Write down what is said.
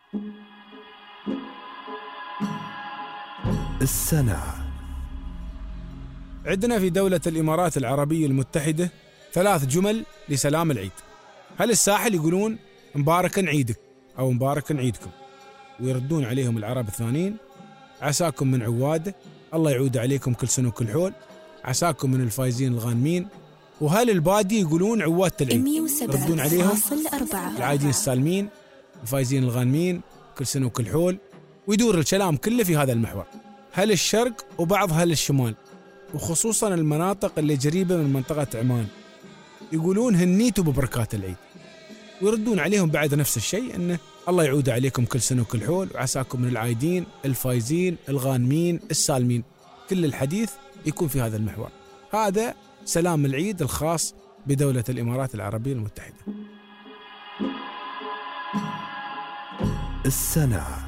السنة. عندنا في دولة الإمارات العربية المتحدة 3 جمل لسلام العيد. هل الساحل يقولون مباركاً عيدك أو مباركاً عيدكم، ويردون عليهم العرب الثانيين عساكم من عواده، الله يعود عليكم كل سنة وكل حول، عساكم من الفايزين الغانمين. وهل البادي يقولون عوادة العيد، يردون عليهم العايدين السالمين، الفايزين الغانمين، كل سنة وكل حول. ويدور الكلام كله في هذا المحور. هل الشرق وبعض هل الشمال، وخصوصا المناطق اللي قريبة من منطقة عمان، يقولون هنيتوا ببركات العيد، ويردون عليهم بعد نفس الشيء انه الله يعود عليكم كل سنة وكل حول، وعساكم من العايدين الفايزين الغانمين السالمين. كل الحديث يكون في هذا المحور. هذا سلام العيد الخاص بدولة الإمارات العربية المتحدة. السنة.